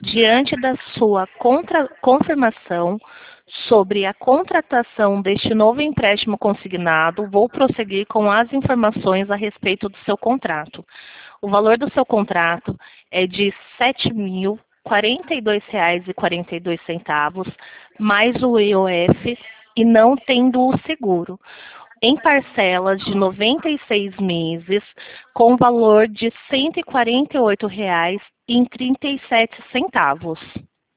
Diante da sua confirmação sobre a contratação deste novo empréstimo consignado, vou prosseguir com as informações a respeito do seu contrato. O valor do seu contrato é de R$ 7.042,42, mais o IOF, e não tendo o seguro, em parcelas de 96 meses, com valor de R$ 148,37.